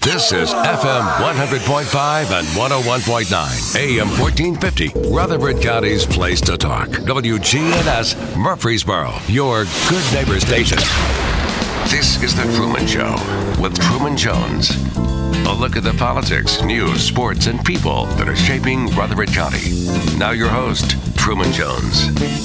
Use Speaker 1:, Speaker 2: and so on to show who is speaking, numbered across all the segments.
Speaker 1: This is FM 100.5 and 101.9, AM 1450, Rutherford County's place to talk. WGNS Murfreesboro, your good neighbor station. This is The Truman Show with Truman Jones. A look at the politics, news, sports, and people that are shaping Rutherford County. Now your host, Truman Jones.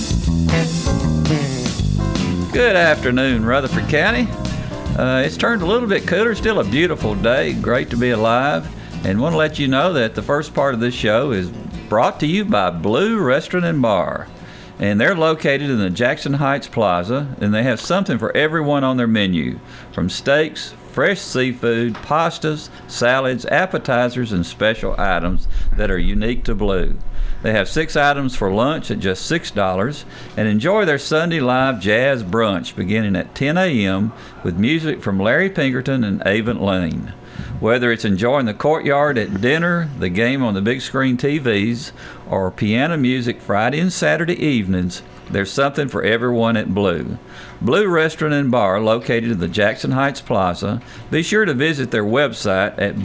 Speaker 2: Good afternoon, Rutherford County. It's turned a little bit cooler. Still a beautiful day. Great to be alive. And want to let you know that the first part of this show is brought to you by Blue Restaurant and Bar. And they're located in the Jackson Heights Plaza, and they have something for everyone on their menu, from steaks, fresh seafood, pastas, salads, appetizers, and special items that are unique to Blue. They have 6 items for lunch at just $6, and enjoy their Sunday live jazz brunch beginning at 10 a.m. with music from Larry Pinkerton and Avent Lane. Whether it's enjoying the courtyard at dinner, the game on the big screen TVs, or piano music Friday and Saturday evenings, there's something for everyone at Blue. Blue Restaurant and Bar, located in the Jackson Heights Plaza. Be sure to visit their website at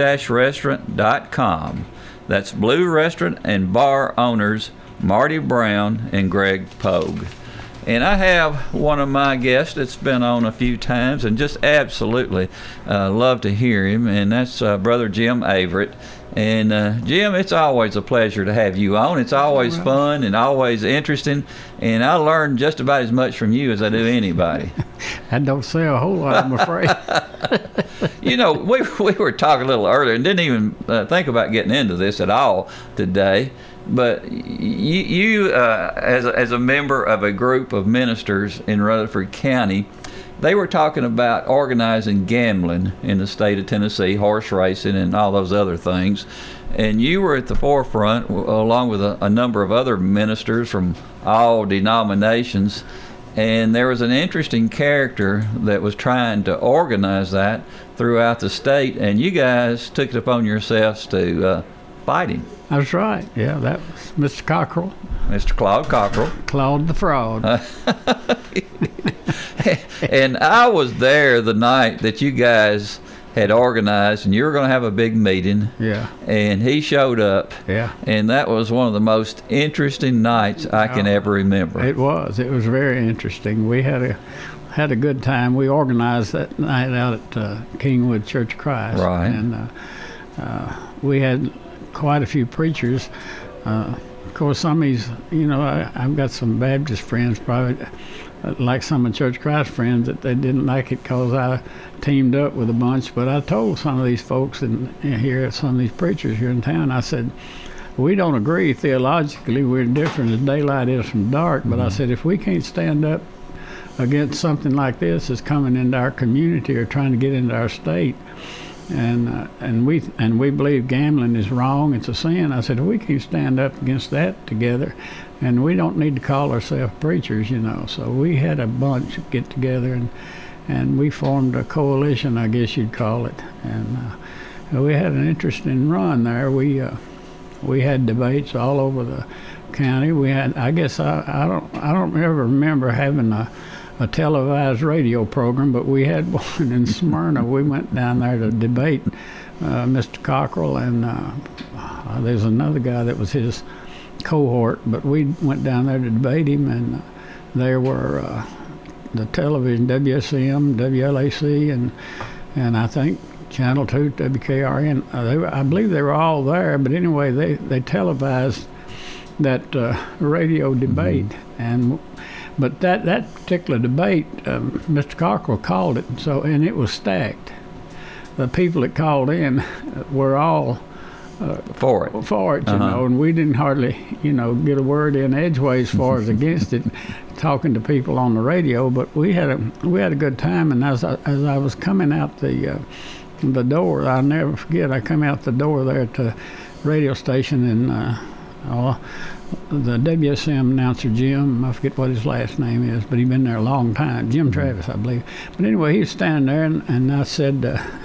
Speaker 2: blue-restaurant.com. That's Blue Restaurant and Bar owners Marty Brown and Greg Pogue. And I have one of my guests that's been on a few times and just absolutely love to hear him, and that's Brother Jim Averett. And Jim, it's always a pleasure to have you on. It's always fun and always interesting, and I learn just about as much from you as I do anybody.
Speaker 3: I don't say a whole lot, I'm afraid.
Speaker 2: You know, we were talking a little earlier and didn't even think about getting into this at all today. But you as a member of a group of ministers in Rutherford County, they were talking about organizing gambling in the state of Tennessee, horse racing and all those other things. And you were at the forefront, along with a number of other ministers from all denominations. And there was an interesting character that was trying to organize that throughout the state, and you guys took it upon yourselves to fight him.
Speaker 3: That's right. Yeah, that was Mr. Cockrell.
Speaker 2: Mr. Claude Cockrell.
Speaker 3: Claude the Fraud.
Speaker 2: And I was there the night that you guys had organized, and you were going to have a big meeting.
Speaker 3: Yeah.
Speaker 2: And he showed up.
Speaker 3: Yeah.
Speaker 2: And that was one of the most interesting nights I can ever remember.
Speaker 3: It was. It was very interesting. We had a good time. We organized that night out at Kingwood Church of Christ.
Speaker 2: Right.
Speaker 3: And we had quite a few preachers. Of course, some of these, I've got some Baptist friends, probably like some of Church of Christ friends, that they didn't like it because I teamed up with a bunch. But I told some of these folks here, some of these preachers here in town, I said, we don't agree theologically. We're different as daylight is from dark. But I said, if we can't stand up against something like this that's coming into our community or trying to get into our state, and we believe gambling is wrong, it's a sin. I said, we can stand up against that together, and we don't need to call ourselves preachers, So we had a bunch get together, and we formed a coalition, I guess you'd call it. And we had an interesting run there. We had debates all over the county. We had, I guess, I don't ever remember having a televised radio program, but we had one in Smyrna. We went down there to debate Mr. Cockrell, and there's another guy that was his cohort, but we went down there to debate him, and there were the television, WSM, WLAC, and I think Channel 2, WKRN. I believe they were all there, but anyway, they televised that radio debate, But that particular debate, Mr. Cockrell called it, and it was stacked. The people that called in were all
Speaker 2: for it,
Speaker 3: and we didn't hardly, get a word in edgeways as far as against it, talking to people on the radio. But we had a good time, and as I was coming out the door, I'll never forget. I come out the door there at the radio station, and the WSM announcer, Jim, I forget what his last name is, but he'd been there a long time, Jim Travis, I believe. But anyway, he was standing there, and I said,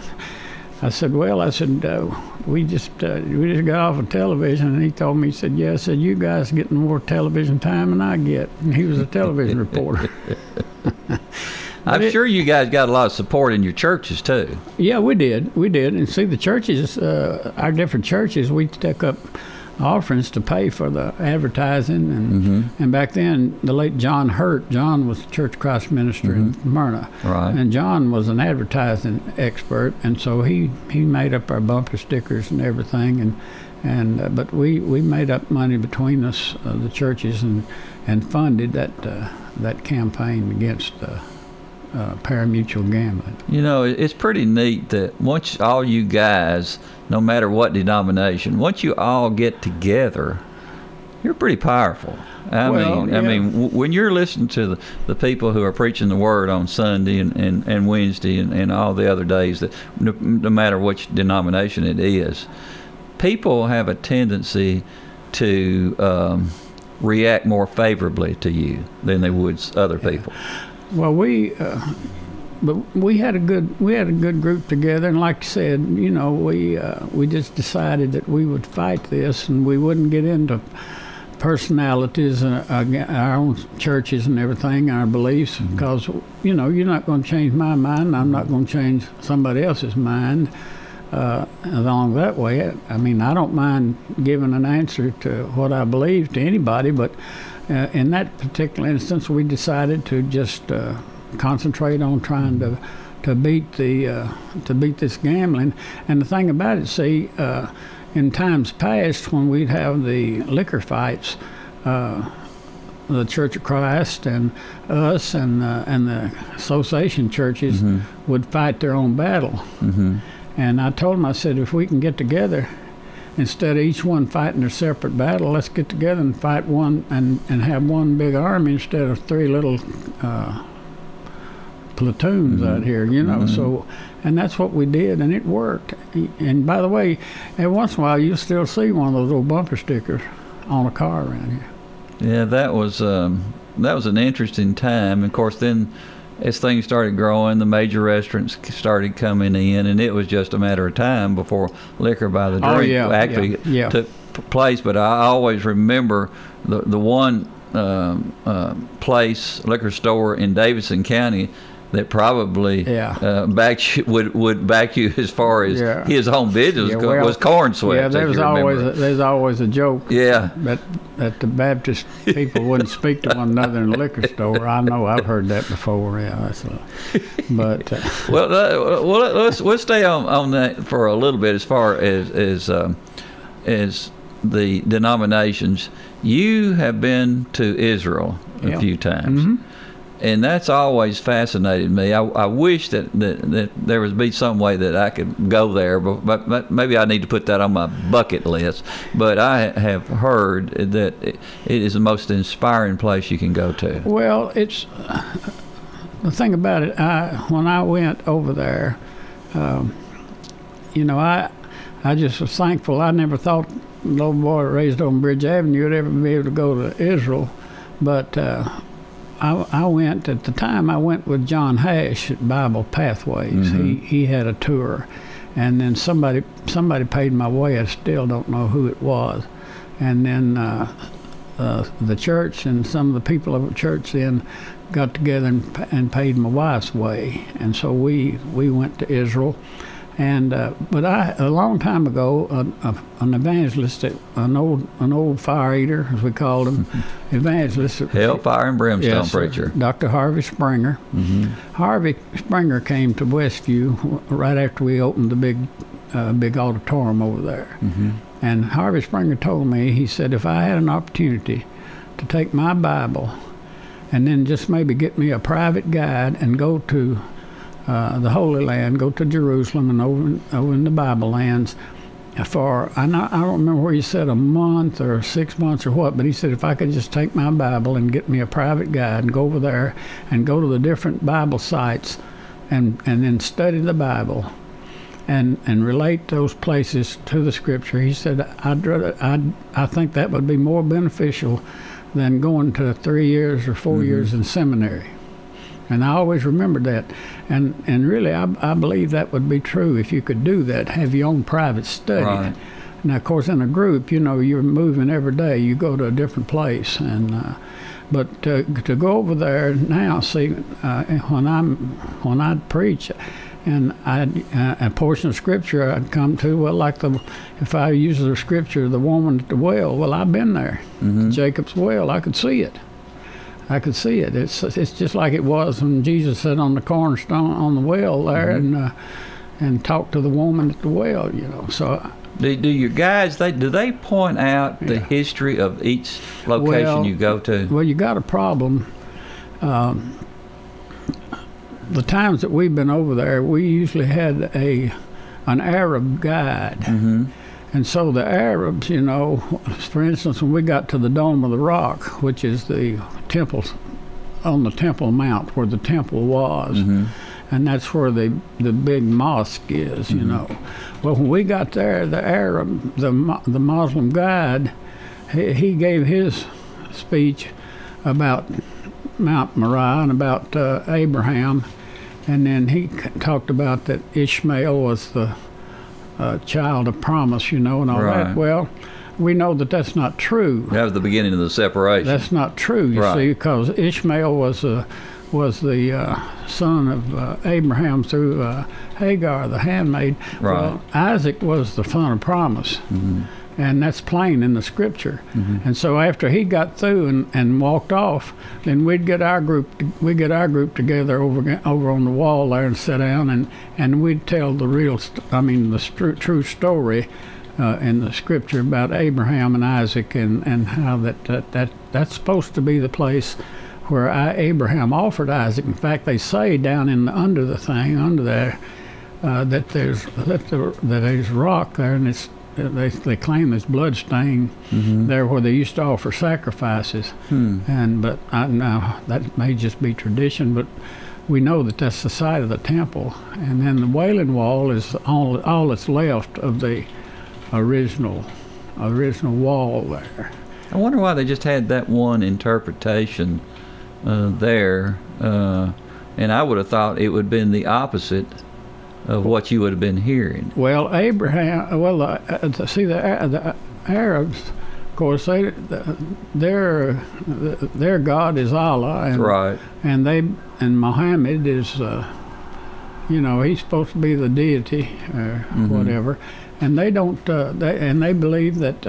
Speaker 3: we just got off of television, and he told me, he said, yeah, I said, you guys getting more television time than I get. And he was a television reporter.
Speaker 2: I'm sure you guys got a lot of support in your churches too.
Speaker 3: Yeah, we did. And see, the churches, our different churches, we took up offerings to pay for the advertising, and back then the late John Hurt. John was the Church of Christ minister in Smyrna,
Speaker 2: Right.
Speaker 3: And John was an advertising expert, and so he made up our bumper stickers and everything, but we made up money between us, the churches, and funded that campaign against pari-mutuel gambling.
Speaker 2: You know, it's pretty neat that once all you guys, no matter what denomination, once you all get together, you're pretty powerful. I mean, when you're listening to the people who are preaching the word on Sunday and Wednesday and all the other days, that no matter which denomination it is, people have a tendency to react more favorably to you than they would other people.
Speaker 3: Well, we had a good group together, and like I said, you know, we just decided that we would fight this, and we wouldn't get into personalities, our own churches and everything, our beliefs, because you know, you're not going to change my mind, and I'm not going to change somebody else's mind along that way. I mean, I don't mind giving an answer to what I believe to anybody, but in that particular instance, we decided to just concentrate on trying to beat this gambling. And the thing about it, see, in times past when we'd have the liquor fights, the Church of Christ and us and the association churches would fight their own battle. And I told them, I said, if we can get together, instead of each one fighting their separate battle, let's get together and fight one and have one big army instead of three little platoons out here, you know. So, and that's what we did, and it worked. And by the way, every once in a while you'll still see one of those little bumper stickers on a car around here.
Speaker 2: Yeah, that was an interesting time. Of course, then as things started growing, the major restaurants started coming in, and it was just a matter of time before liquor by the drink took place. But I always remember the one liquor store in Davidson County that probably would back you as far as his home business was Corn Sweat.
Speaker 3: Yeah, there's always a joke.
Speaker 2: Yeah,
Speaker 3: that the Baptist people wouldn't speak to one another in a liquor store. I know, I've heard that before. Yeah, but
Speaker 2: we'll stay on that for a little bit as far as the denominations. You have been to Israel a few times. And that's always fascinated me. I wish that there would be some way that I could go there, but maybe I need to put that on my bucket list. But I have heard that it is the most inspiring place you can go to.
Speaker 3: Well, it's the thing about it. When I went over there, you know, I just was thankful. I never thought a little boy raised on Bridge Avenue would ever be able to go to Israel, but I went, at the time, I went with John Hash at Bible Pathways. He had a tour, and then somebody paid my way. I still don't know who it was. And then the church and some of the people of the church then got together and paid my wife's way. And so we went to Israel. And but a long time ago, an evangelist, an old fire eater, as we called him, evangelist,
Speaker 2: hellfire and brimstone preacher,
Speaker 3: Dr. Harvey Springer. Harvey Springer came to Westview right after we opened the big auditorium over there. And Harvey Springer told me, he said, if I had an opportunity to take my Bible and then just maybe get me a private guide and go to the Holy Land, go to Jerusalem and over in the Bible lands for, I don't remember where he said, a month or 6 months or what, but he said if I could just take my Bible and get me a private guide and go over there and go to the different Bible sites and then study the Bible and relate those places to the Scripture, he said I think that would be more beneficial than going to 3 years or 4 years in seminary. And I always remembered that. And really, I believe that would be true if you could do that, have your own private study.
Speaker 2: Right.
Speaker 3: Now, of course, in a group, you know, you're moving every day. You go to a different place. But to go over there now, see, when I'd preach, and a portion of scripture I'd come to, well, if I use the scripture, the woman at the well, well, I've been there, Jacob's well, I could see it. It's just like it was when Jesus sat on the cornerstone on the well there, and talked to the woman at the well, So.
Speaker 2: Do your guys, do they point out the history of each location you go to?
Speaker 3: Well, you got a problem. The times that we've been over there, we usually had an Arab guide. And so the Arabs, for instance, when we got to the Dome of the Rock, which is the temple on the Temple Mount where the temple was, and that's where the big mosque is, Well, when we got there, the Arab, the Muslim guide, he gave his speech about Mount Moriah and about Abraham, and then he talked about that Ishmael was the child of promise, and all that. Well, we know that that's not true.
Speaker 2: That was the beginning of the separation.
Speaker 3: That's not true, you see, because Ishmael was the son of Abraham through Hagar, the handmaid.
Speaker 2: Right.
Speaker 3: Well, Isaac was the son of promise, and that's plain in the scripture. And so after he got through and walked off, then we'd get our group together over on the wall there and sit down, and we'd tell the true story in the scripture about Abraham and Isaac, and how that's supposed to be the place where Abraham offered Isaac. In fact, they say down under there, that there's rock there, and they claim there's blood stain there where they used to offer sacrifices. But now that may just be tradition, but we know that that's the site of the temple. And then the Wailing Wall is all that's left of the original wall there.
Speaker 2: I wonder why they just had that one interpretation there, and I would have thought it would have been the opposite of what you would have been hearing.
Speaker 3: Well, Abraham. Well, the Arabs, of course, their God is Allah, and Muhammad is, he's supposed to be the deity or whatever, and they don't. They believe that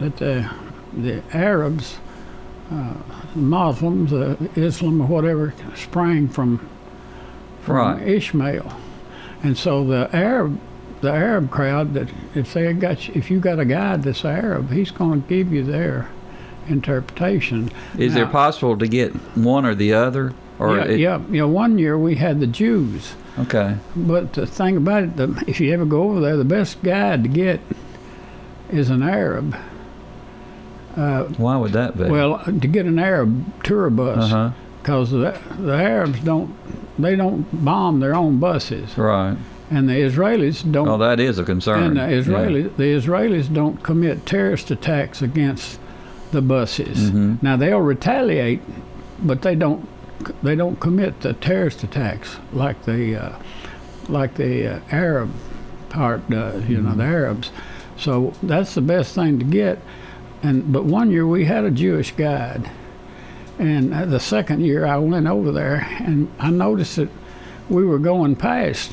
Speaker 3: the Arabs. Muslims, Islam or whatever, sprang from Ishmael, and so the Arab crowd, that if you got a guide that's Arab, he's going to give you their interpretation.
Speaker 2: Is there possible to get one or the other? Or
Speaker 3: one year we had the Jews.
Speaker 2: Okay.
Speaker 3: But the thing about it, if you ever go over there, the best guide to get is an Arab.
Speaker 2: Why would that be?
Speaker 3: Well, to get an Arab tour bus, because the Arabs don't bomb their own buses,
Speaker 2: right?
Speaker 3: And the Israelis don't.
Speaker 2: Oh, that is a concern.
Speaker 3: And the Israelis don't commit terrorist attacks against the buses. Now they'll retaliate, but they don't commit the terrorist attacks like the Arab part does. The Arabs. So that's the best thing to get. But one year we had a Jewish guide, and the second year I went over there, and I noticed that we were going past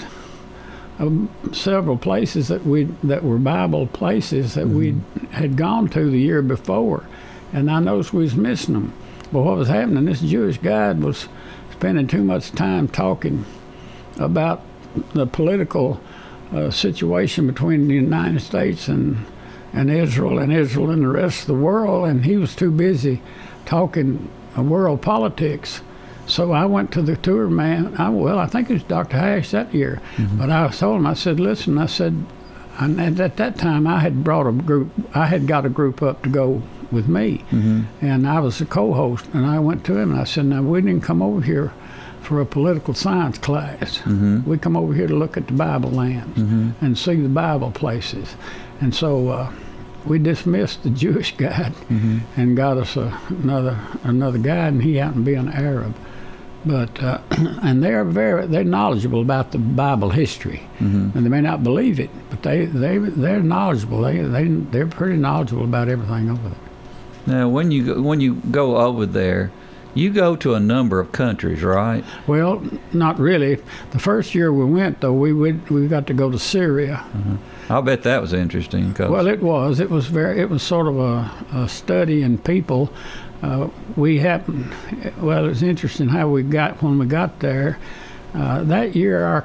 Speaker 3: several places that were Bible places that we had gone to the year before, and I noticed we was missing them. But what was happening? This Jewish guide was spending too much time talking about the political situation between the United States and Israel and the rest of the world, and he was too busy talking world politics. So I went to the tour man. I think it was Dr. Hash that year. But I told him, I said, listen, and at that time I had got a group up to go with me, and I was the co-host, and I went to him and I said, now we didn't come over here for a political science class. We come over here to look at the Bible lands and see the Bible places. And so we dismissed the Jewish guide and got us another guide, and he happened to be an Arab. But and they're knowledgeable about the Bible history, and they may not believe it, but they're knowledgeable. They're pretty knowledgeable about everything over there.
Speaker 2: Now, when you go over there, You go to a number of countries, right?
Speaker 3: Well, not really. The first year we went, though, we got to go to Syria.
Speaker 2: I'll bet that was interesting.
Speaker 3: Well, it was. It was sort of a study in people. It was interesting how when we got there. That year,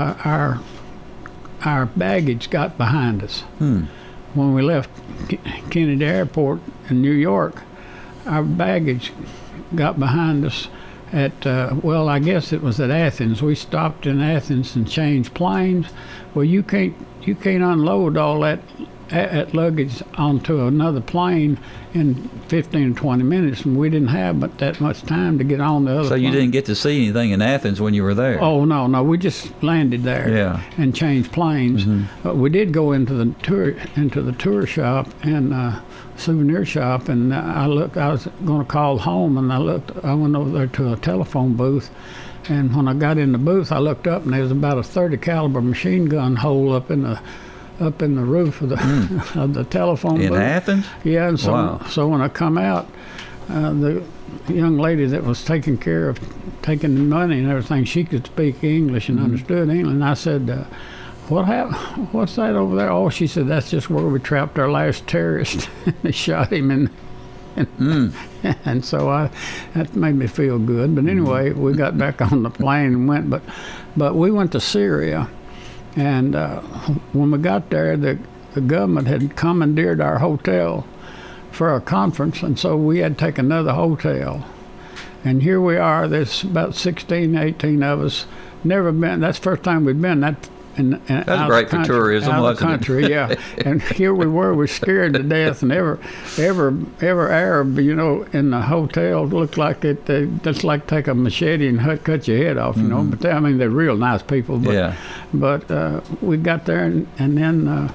Speaker 3: our baggage got behind us. When we left Kennedy Airport in New York, our baggage got behind us at, I guess it was at Athens. We stopped in Athens and changed planes. Well, you can't unload all that luggage onto another plane in 15 or 20 minutes, and we didn't have but that much time to get on the other
Speaker 2: So you
Speaker 3: plane.
Speaker 2: didn't get to see anything in Athens when you were there?
Speaker 3: Oh, no, we just landed there and changed planes. We did go into the tour shop and souvenir shop, and I was going to call home, and I went over there to a telephone booth, and when I got in the booth, I looked up, and there was about a 30 caliber machine gun hole up in the roof of the of the telephone booth.
Speaker 2: In Athens?
Speaker 3: Yeah, and so when I come out, the young lady that was taking care of taking the money and everything, she could speak English and understood English. And I said, "What happened? What's that over there?" Oh, she said, "That's just where we trapped our last terrorist." They shot him, and so that made me feel good. But anyway, we got back on the plane and went. But we went to Syria. And when we got there, the government had commandeered our hotel for a conference, and so we had to take another hotel. And here we are, there's about 16, 18 of us. Never been, that's the first time we'd been.
Speaker 2: That's great for tourism,
Speaker 3: out of
Speaker 2: wasn't
Speaker 3: the country,
Speaker 2: it?
Speaker 3: yeah. And here we're scared to death, and every Arab, in the hotel looked like they just like take a machete and cut your head off, But they're real nice people. But, but we got there, and then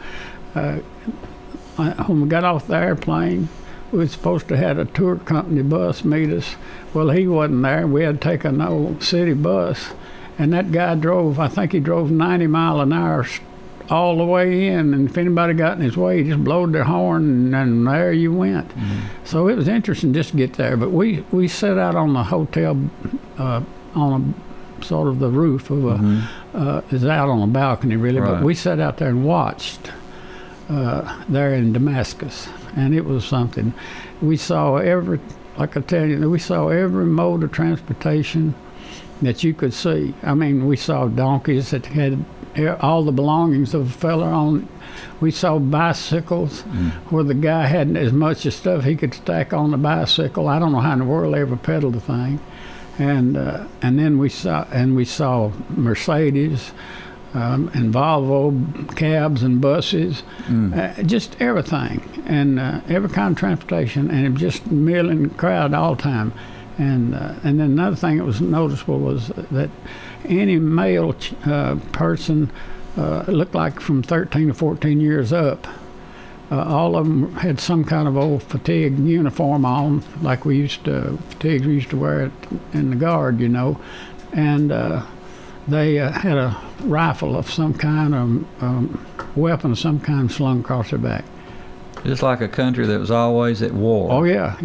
Speaker 3: when we got off the airplane, we were supposed to have a tour company bus meet us. Well, he wasn't there. We had to take an old city bus. And that guy I think he drove 90 mile an hour all the way in. And if anybody got in his way, he just blowed their horn, and there you went. So it was interesting just to get there. But we sat out on the hotel, on a sort of the roof of it's out on a balcony, really.
Speaker 2: Right.
Speaker 3: But we sat out there and watched there in Damascus. And it was something. We saw every mode of transportation that you could see. I mean, we saw donkeys that had all the belongings of a fella on. We saw bicycles where the guy had as much as stuff he could stack on the bicycle. I don't know how in the world they ever pedaled the thing. And then we saw Mercedes and Volvo cabs and buses, just everything, and every kind of transportation, and it was just milling crowd all the time. And then another thing that was noticeable was that any male person looked like from 13 to 14 years up. All of them had some kind of old fatigue uniform on, like fatigues we used to wear in the Guard, and they had a rifle of some kind, weapon of some kind slung across their back.
Speaker 2: Just like a country that was always at war.
Speaker 3: Oh yeah.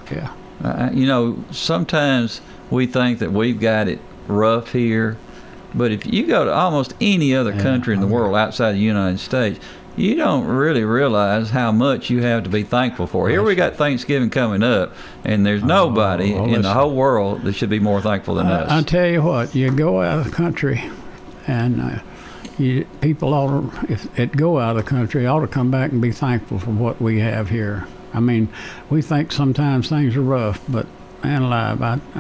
Speaker 2: Sometimes we think that we've got it rough here, but if you go to almost any other country in the world outside the United States, you don't really realize how much you have to be thankful for. Here we got Thanksgiving coming up, and there's nobody in the whole world that should be more thankful than us.
Speaker 3: I tell you what, you go out of the country, and people ought to, if it go out of the country, ought to come back and be thankful for what we have here. I mean, we think sometimes things are rough, but man alive,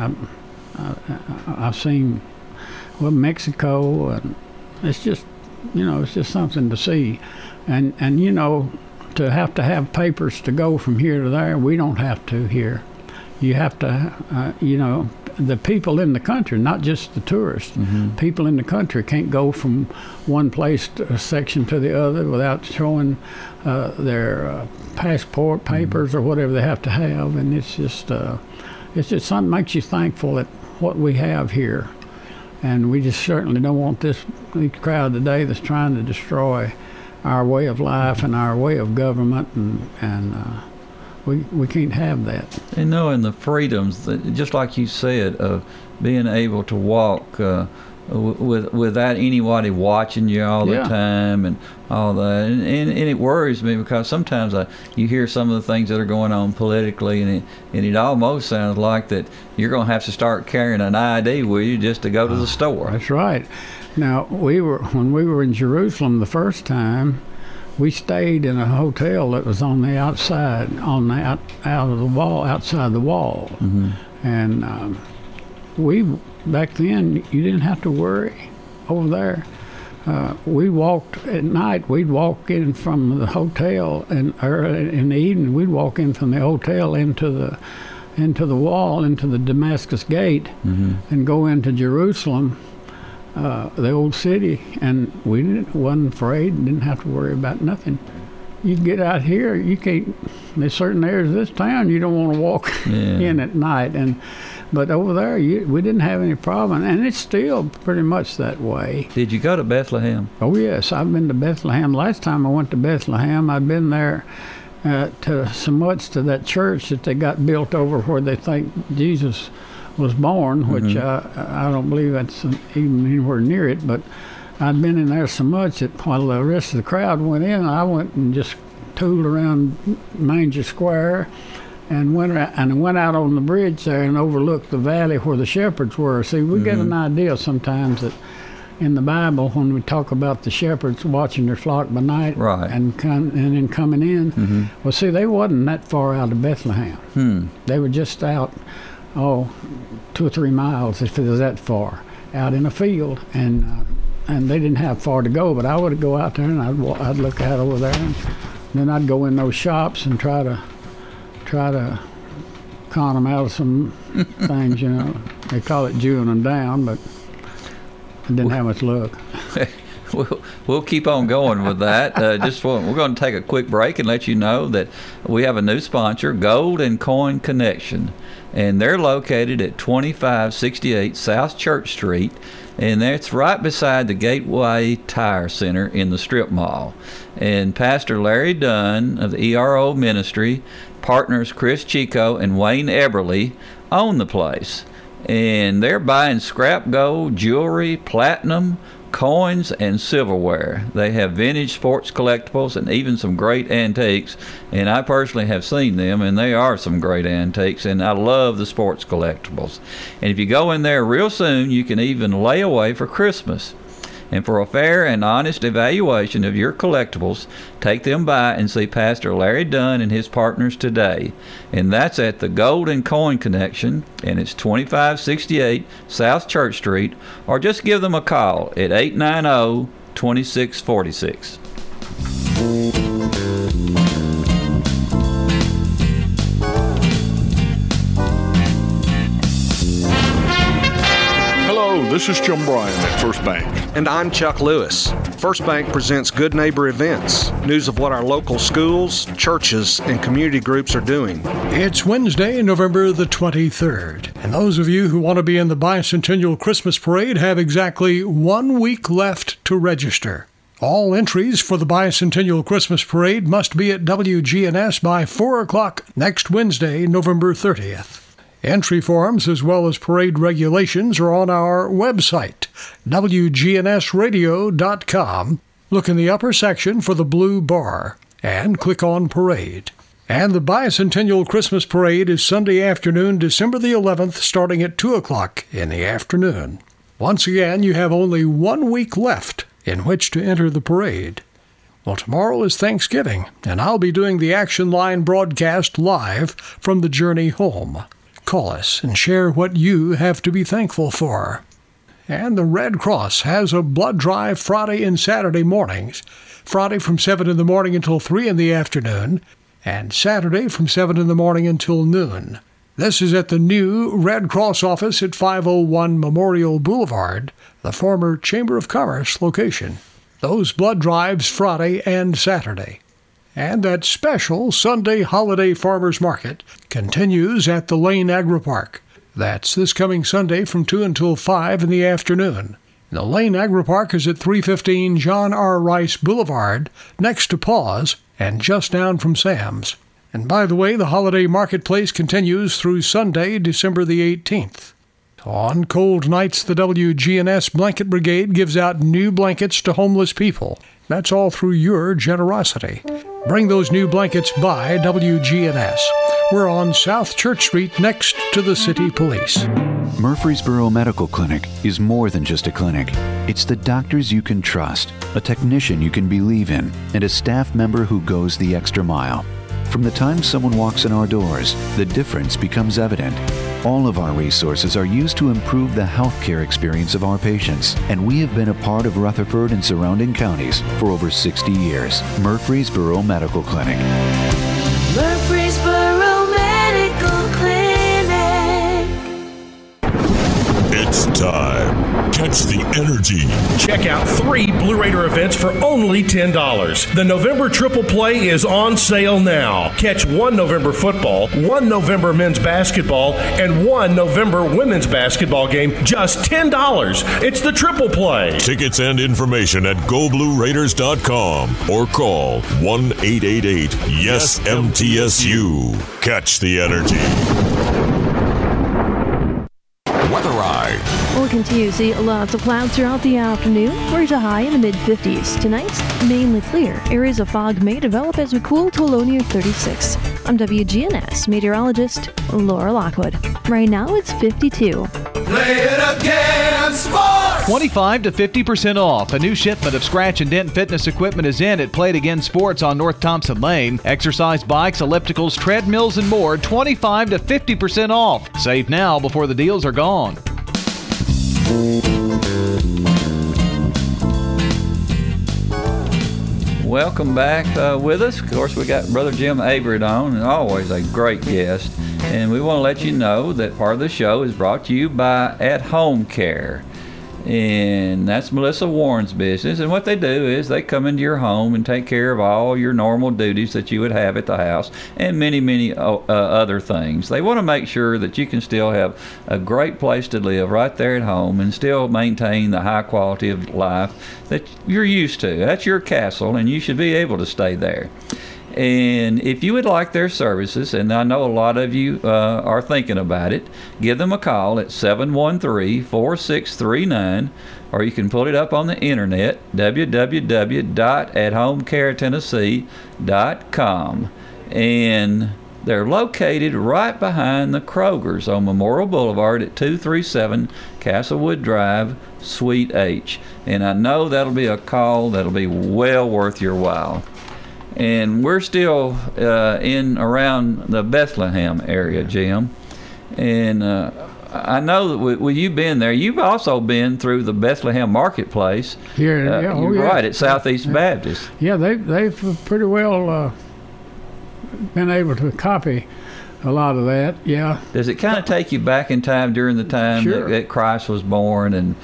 Speaker 3: I've seen Mexico, and it's just something to see, and to have papers to go from here to there, we don't have to here. You have to, the people in the country, not just the tourists. People in the country can't go from one place, a section to the other, without showing their passport papers or whatever they have to have, and it's just something that makes you thankful at what we have here. And we just certainly don't want this crowd today that's trying to destroy our way of life and our way of government, and we can't have that.
Speaker 2: And knowing the freedoms, just like you said, of being able to walk without anybody watching you all the time and all that, and it worries me because sometimes you hear some of the things that are going on politically, and it almost sounds like that you're going to have to start carrying an ID with you just to go to the store.
Speaker 3: That's right. Now when we were in Jerusalem the first time, we stayed in a hotel that was on the outside, out of the wall, outside the wall, and back then, you didn't have to worry over there. We walked at night. We'd walk in from the hotel, and early in the evening, we'd walk in from the hotel into the wall, into the Damascus Gate, and go into Jerusalem, the old city. And we wasn't afraid. Didn't have to worry about nothing. You get out here, you can't. There's certain areas of this town you don't want to walk in at night, but over there we didn't have any problem, and it's still pretty much that way.
Speaker 2: Did you go to Bethlehem?
Speaker 3: Oh yes, I've been to Bethlehem. Last time I went to Bethlehem, I'd been there to so much to that church that they got built over where they think Jesus was born, which I don't believe that's even anywhere near it, but I'd been in there so much that while the rest of the crowd went in, I went and just tooled around Manger Square and went out on the bridge there and overlooked the valley where the shepherds were. See, we get an idea sometimes that in the Bible when we talk about the shepherds watching their flock by night and then coming in, well, see, they wasn't that far out of Bethlehem. They were just out, 2 or 3 miles, if it was that far, out in a field, and they didn't have far to go, but I would go out there and I'd look out over there, and then I'd go in those shops and try to con them out of some things, They call it Jewing them down, but I didn't have much luck.
Speaker 2: We'll keep on going with that. We're going to take a quick break and let you know that we have a new sponsor, Gold and Coin Connection, and they're located at 2568 South Church Street, and that's right beside the Gateway Tire Center in the Strip Mall. And Pastor Larry Dunn of the ERO Ministry, partners Chris Chico and Wayne Eberly own the place. And they're buying scrap gold, jewelry, platinum, coins, and silverware. They have vintage sports collectibles and even some great antiques, and I personally have seen them, and they are some great antiques, and I love the sports collectibles. And if you go in there real soon, you can even lay away for Christmas. And for a fair and honest evaluation of your collectibles, take them by and see Pastor Larry Dunn and his partners today. And that's at the Gold and Coin Connection, and it's 2568 South Church Street, or just give them a call at 890-2646.
Speaker 4: This is Jim Bryan at First Bank.
Speaker 5: And I'm Chuck Lewis. First Bank presents Good Neighbor Events, news of what our local schools, churches, and community groups are doing.
Speaker 6: It's Wednesday, November the 23rd, and those of you who want to be in the Bicentennial Christmas Parade have exactly 1 week left to register. All entries for the Bicentennial Christmas Parade must be at WGNS by 4 o'clock next Wednesday, November 30th. Entry forms as well as parade regulations are on our website, WGNSradio.com. Look in the upper section for the blue bar and click on Parade. And the Bicentennial Christmas Parade is Sunday afternoon, December the 11th, starting at 2 o'clock in the afternoon. Once again, you have only 1 week left in which to enter the parade. Well, tomorrow is Thanksgiving, and I'll be doing the Action Line broadcast live from the journey home. Call us and share what you have to be thankful for. And the Red Cross has a blood drive Friday and Saturday mornings. Friday from 7 in the morning until 3 in the afternoon, and Saturday from 7 in the morning until noon. This is at the new Red Cross office at 501 Memorial Boulevard, the former Chamber of Commerce location. Those blood drives Friday and Saturday. And that special Sunday holiday farmers market continues at the Lane Agri-Park. That's this coming Sunday from 2 until 5 in the afternoon. The Lane Agri-Park is at 315 John R. Rice Boulevard, next to Paws and just down from Sam's. And by the way, the holiday marketplace continues through Sunday, December the 18th. On cold nights, the WGNS Blanket Brigade gives out new blankets to homeless people. That's all through your generosity. Bring those new blankets by WGNS. We're on South Church Street next to the City Police.
Speaker 7: Murfreesboro Medical Clinic is more than just a clinic. It's the doctors you can trust, a technician you can believe in, and a staff member who goes the extra mile. From the time someone walks in our doors, the difference becomes evident. All of our resources are used to improve the healthcare experience of our patients, and we have been a part of Rutherford and surrounding counties for over 60 years. Murfreesboro Medical Clinic.
Speaker 8: Murfreesboro Medical Clinic.
Speaker 9: It's time. Catch the energy.
Speaker 10: Check out 3 Blue Raider events for only $10. The November Triple Play is on sale now. Catch 1 November football, 1 November men's basketball, and 1 November women's basketball game, just $10. It's the Triple Play.
Speaker 9: Tickets and information at GoBlueRaiders.com or call 1-888-YES-MTSU. Catch the energy.
Speaker 1: Weatherite.
Speaker 11: We'll continue to see lots of clouds throughout the afternoon. We're to high in the mid-50s. Tonight, mainly clear. Areas of fog may develop as we cool to a low near 36. I'm WGNS meteorologist Laura Lockwood. Right now, it's 52.
Speaker 12: Play it again, sports!
Speaker 13: 25 to 50% off. A new shipment of scratch and dent fitness equipment is in at Play It Again Sports on North Thompson Lane. Exercise bikes, ellipticals, treadmills, and more. 25 to 50% off. Save now before the deals are gone.
Speaker 2: Welcome back with us. Of course, we got Brother Jim Averett on, and always a great guest. And we want to let you know that part of the show is brought to you by At Home Care. And that's Melissa Warren's business. And what they do is they come into your home and take care of all your normal duties that you would have at the house and many, many other things. They want to make sure that you can still have a great place to live right there at home and still maintain the high quality of life that you're used to. That's your castle, and you should be able to stay there. And if you would like their services, and I know a lot of you are thinking about it, give them a call at 713-4639, or you can pull it up on the internet, www.athomecaretennessee.com. And they're located right behind the Kroger's on Memorial Boulevard at 237 Castlewood Drive, Suite H. And I know that'll be a call that'll be well worth your while. And we're still in around the Bethlehem area, Jim. And I know that with you being there, you've also been through the Bethlehem Marketplace.
Speaker 3: Here,
Speaker 2: right at Southeast Baptist.
Speaker 3: Yeah, they've pretty well been able to copy a lot of that. Yeah.
Speaker 2: Does it kind of take you back in time during the time
Speaker 3: Sure.
Speaker 2: that Christ was born, and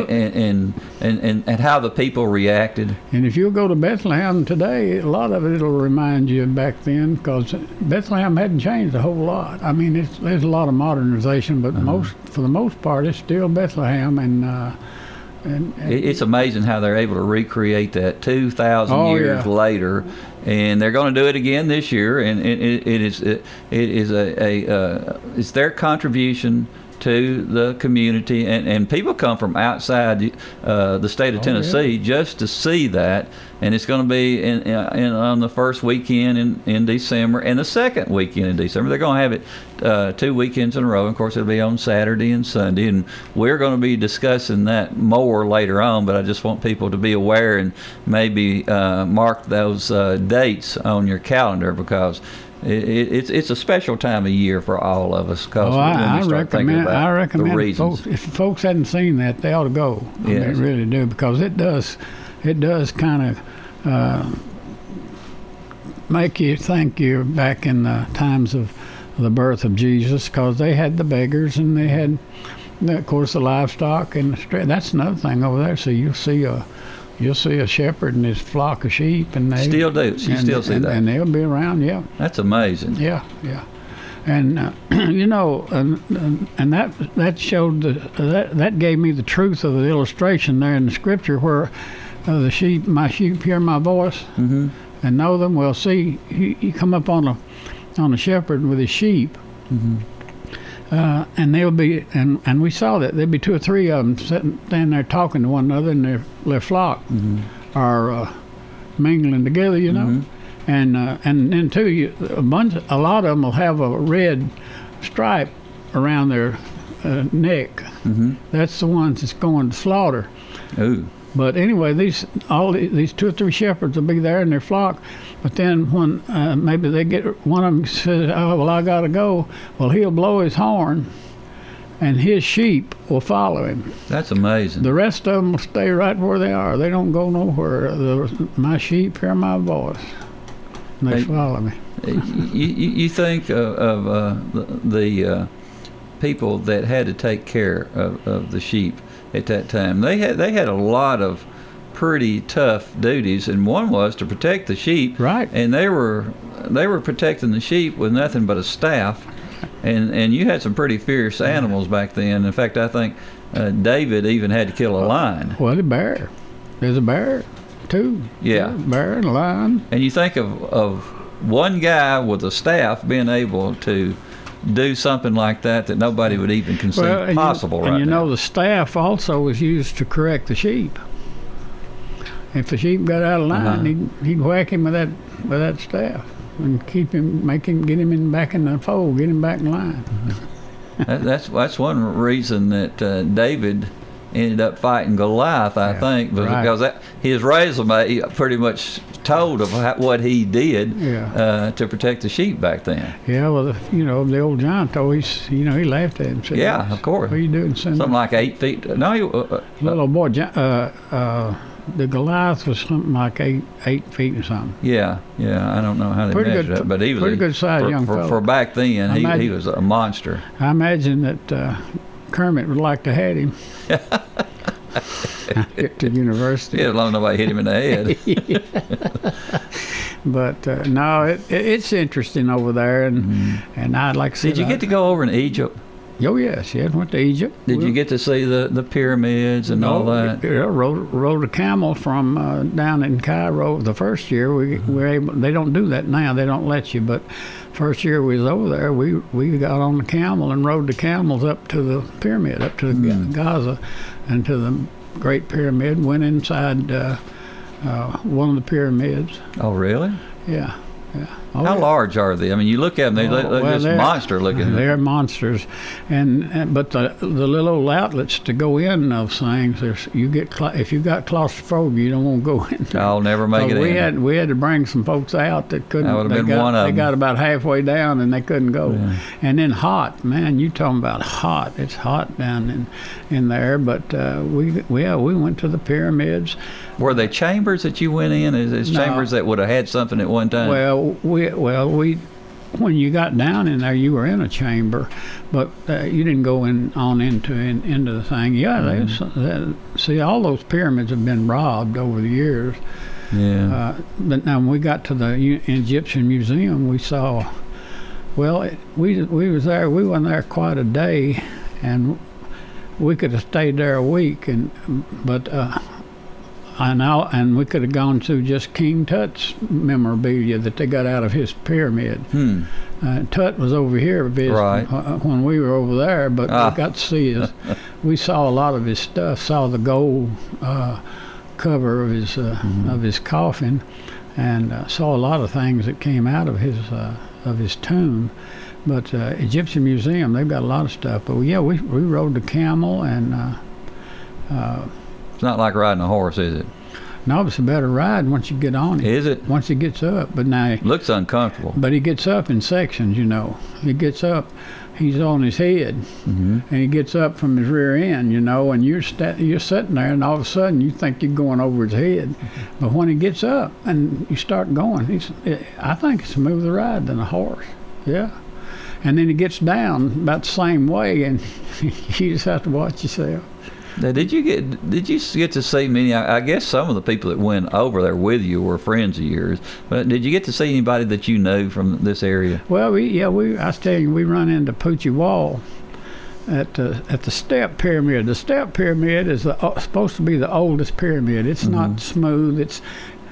Speaker 2: how the people reacted?
Speaker 3: And if you go to Bethlehem today, a lot of it'll remind you of back then, because Bethlehem hadn't changed a whole lot. I mean, there's a lot of modernization, but for the most part, it's still Bethlehem. And
Speaker 2: it's amazing how they're able to recreate that 2,000 years later, and they're going to do it again this year. And it's their contribution to the community, and people come from outside the state of Tennessee just to see that. And it's going to be on the first weekend in December and the second weekend in December. They're going to have it 2 weekends in a row. Of course, it'll be on Saturday and Sunday, and we're going to be discussing that more later on. But I just want people to be aware and maybe mark those dates on your calendar, because it's a special time of year for all of us.
Speaker 3: I recommend if folks hadn't seen that, they ought to go. They really do, because it does kind of make you think you're back in the times of the birth of Jesus, because they had the beggars and they had, of course, the livestock, and that's another thing over there. So you'll see a shepherd and his flock of sheep, and they
Speaker 2: still do. You still see that,
Speaker 3: and they'll be around. Yeah,
Speaker 2: that's amazing.
Speaker 3: Yeah. And you know, and that showed that gave me the truth of the illustration there in the scripture where my sheep hear my voice and know them. Well, see, you come up on on a shepherd with his sheep. And they'll be, and we saw that there'd be 2 or 3 of them standing there talking to one another, and their flock are mingling together, you know. And then too, a lot of them will have a red stripe around their neck. That's the ones that's going to slaughter.
Speaker 2: Ooh.
Speaker 3: But anyway, these 2 or 3 shepherds will be there in their flock. But then when maybe they get one of them says, "Oh, well, I gotta go," well, he'll blow his horn, and his sheep will follow him.
Speaker 2: That's amazing.
Speaker 3: The rest of them will stay right where they are. They don't go nowhere. My sheep hear my voice, and they follow me.
Speaker 2: You think of the people that had to take care of the sheep at that time. They had a lot of pretty tough duties, and one was to protect the sheep.
Speaker 3: Right.
Speaker 2: And they were protecting the sheep with nothing but a staff, and you had some pretty fierce animals back then. In fact, I think David even had to kill a lion.
Speaker 3: Well, a bear. There's a bear too.
Speaker 2: Yeah.
Speaker 3: A bear and a lion.
Speaker 2: And you think of one guy with a staff being able to do something like that nobody would even conceive possible right now.
Speaker 3: And you know, the staff also was used to correct the sheep. If the sheep got out of line, he'd whack him with that staff and get him back in the fold, get him back in line.
Speaker 2: That's one reason that David ended up fighting Goliath, I think, because his resume pretty much told of what he did to protect the sheep back then.
Speaker 3: Yeah, well, the old giant, though, he laughed at him. Said,
Speaker 2: yeah, of course.
Speaker 3: What are you doing?
Speaker 2: Something like 8 feet. No,
Speaker 3: little boy, the Goliath was something like 8 feet or something.
Speaker 2: Yeah, I don't know how they measured it, but he was
Speaker 3: pretty good sized young fellow.
Speaker 2: For back then, he was a monster.
Speaker 3: I imagine that Kermit would like to have him. Get to university.
Speaker 2: Yeah, as long as nobody hit him in the head.
Speaker 3: But no, it's interesting over there, and I'd like to see.
Speaker 2: Did you get to go over in Egypt?
Speaker 3: Oh yes, went to Egypt.
Speaker 2: Did you get to see the pyramids and all that?
Speaker 3: Yeah, rode a camel from down in Cairo. The first year we were able. They don't do that now. They don't let you. But first year we was over there, we got on the camel and rode the camels up to the pyramid, up to the Gaza, and to the Great Pyramid. Went inside one of the pyramids.
Speaker 2: Oh, really?
Speaker 3: Yeah.
Speaker 2: Oh, how large are they? I mean, you look at them; they're just monster looking.
Speaker 3: They're monsters, but the little old outlets to go in those things. If you got claustrophobia, you don't want to go in.
Speaker 2: I'll never make it in.
Speaker 3: We had to bring some folks out that couldn't.
Speaker 2: That would have been one of them.
Speaker 3: They got about halfway down and they couldn't go. Yeah. And then hot, man. You talking about hot? It's hot down in there. But we went to the pyramids.
Speaker 2: Were they chambers that you went in? Is chambers that would have had something at one time?
Speaker 3: Well, when you got down in there, you were in a chamber, but you didn't go into the thing. Yeah, see, all those pyramids have been robbed over the years.
Speaker 2: Yeah.
Speaker 3: But now when we got to the Egyptian Museum, we saw. Well, we was there. We went there quite a day, and we could have stayed there a week, but we could have gone to just King Tut's memorabilia that they got out of his pyramid. Tut was over here visiting when we were over there, but we got to see we saw a lot of his stuff. Saw the gold cover of his coffin, and saw a lot of things that came out of his tomb. But Egyptian Museum, they've got a lot of stuff. But yeah, we rode the camel and.
Speaker 2: It's not like riding a horse, is it?
Speaker 3: No, it's a better ride once you get on it.
Speaker 2: Is it?
Speaker 3: Once he gets up, but now
Speaker 2: looks uncomfortable.
Speaker 3: But he gets up in sections, He gets up, he's on his head, and he gets up from his rear end, and you're sitting there, and all of a sudden you think you're going over his head, but when he gets up and you start going, I think it's a smoother ride than a horse. Yeah. And then he gets down about the same way, and you just have to watch yourself.
Speaker 2: Now, did you get to see many? I guess some of the people that went over there with you were friends of yours. But did you get to see anybody that you know from this area?
Speaker 3: Well, I was telling you, we run into Poochie Wall at the Step Pyramid. The Step Pyramid is supposed to be the oldest pyramid. It's not smooth.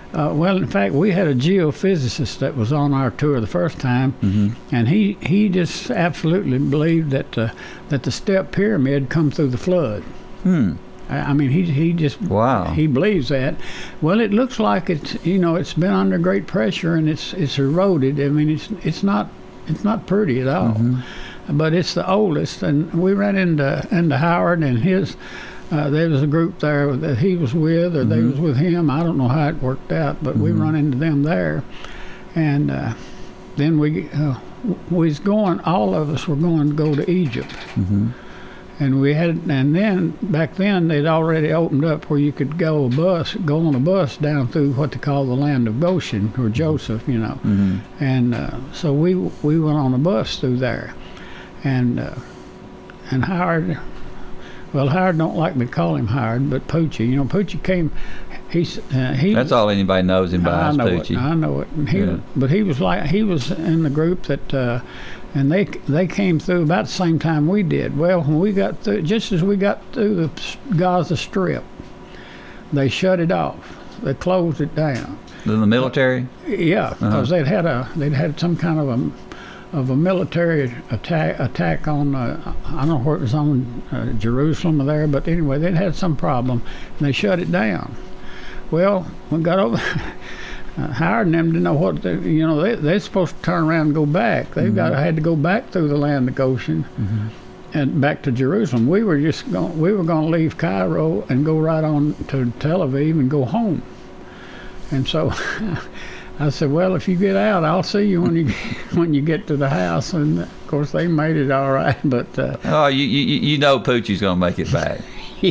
Speaker 3: Well, in fact, we had a geophysicist that was on our tour the first time, and he just absolutely believed that the step pyramid come through the flood. I mean, he just he believes that. Well, it looks like it's been under great pressure and it's eroded. I mean, it's not pretty at all. But it's the oldest, and we ran into Howard and his. There was a group there that he was with, or they was with him. I don't know how it worked out, but we run into them there, and then we was going. All of us were going to go to Egypt. And then back then they'd already opened up where you could go on a bus down through what they call the land of Goshen, or Joseph, And so we went on a bus through there, and Howard. Well, Howard don't like me to call him Howard, but Poochie. Poochie came. He.
Speaker 2: That's all anybody knows him by is Poochie.
Speaker 3: I know it. But he was in the group that. And they came through about the same time we did. Well, when we got through, just as we got through the Gaza Strip, they shut it off. They closed it down.
Speaker 2: The military?
Speaker 3: Yeah, because they'd had some kind of a military attack on I don't know where it was, on Jerusalem or there, but anyway, they'd had some problem and they shut it down. Well, we got over. Howard and them didn't know what they're supposed to turn around and go back. They had to go back through the land of Goshen and back to Jerusalem. We were going to leave Cairo and go right on to Tel Aviv and go home. And so I said, well, if you get out, I'll see you when you get to the house. And of course they made it all right, but
Speaker 2: you know Poochie's going to make it back.